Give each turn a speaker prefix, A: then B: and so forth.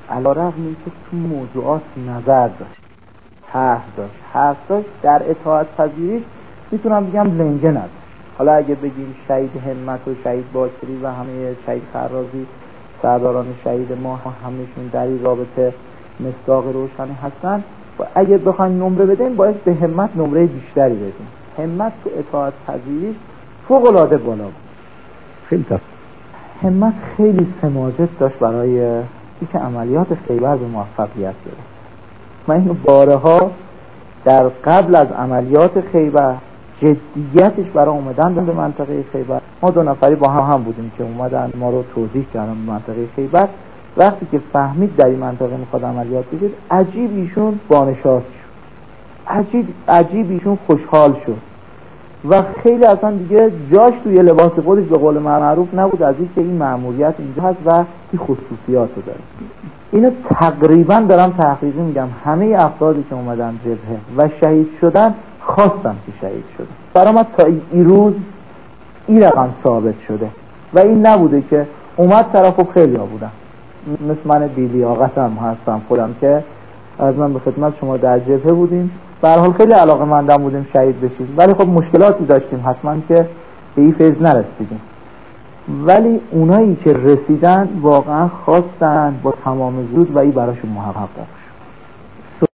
A: علیرغم اینکه تو موضوعات نظر داشت، حرف داشت در اطاعت پذیریش میتونم بگم لنگه نداشت. حالا اگه بگیم شهید همت و شهید باکری و همه شهید خرازی سرداران شهید ما همشون در این رابطه مصداق روشنی هستن و اگه بخوایم نمره بدیم باید به همت نمره بیشتری بدیم. همت تو اطاعت پذیریش فوق العاده بالا بود.
B: خیلی
A: همت خیلی سماجت داشت برای اینکه عملیات خیبر به موفقیت برسه. من اینو بارها در قبل از عملیات خیبر جدیتش برای اومدن به منطقه خیبر، ما دو نفری با هم بودیم که اومدن ما رو توضیح کردن به منطقه خیبر. وقتی که فهمید در این منطقه میخواد عملیات بگید، عجیب ایشون بانشاست شد، عجیب ایشون خوشحال شد و خیلی اصلا دیگه جاش توی لباس خودش به قول معروف نبود از اینکه این مأموریت اینجا هست و این خصوصیات رو داره. اینو تقریبا دارم تحقیقی میگم، همه افرادی که اومدن جبهه و شهید شدن خواستم که شهید شدن. برای ما تا این روز این رقم ثابت شده و این نبوده که اومد طرف و خیلی ها بودن مثل من بی‌لیاقت هم هستم خودم که از من به خدمت شما در جبهه بودیم، به هر حال خیلی علاقه‌مندم بودیم شهید بشیم، ولی خب مشکلاتی داشتیم حتما که به این فیض نرسیدیم. ولی اونایی که رسیدن واقعا خواستن با تمام زود و این براشون محقق